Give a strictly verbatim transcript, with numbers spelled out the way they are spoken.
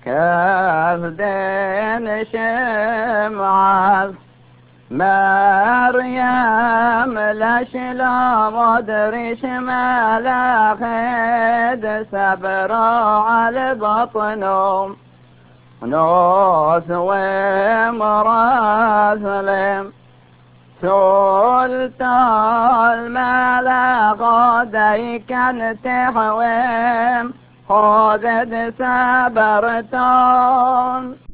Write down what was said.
كيف دين شمعة مريم لش لا مدري شمال خد سبرا على بطنهم نوث ومراسلم سلطان الملك غدي كان تحويم خذت سبرتون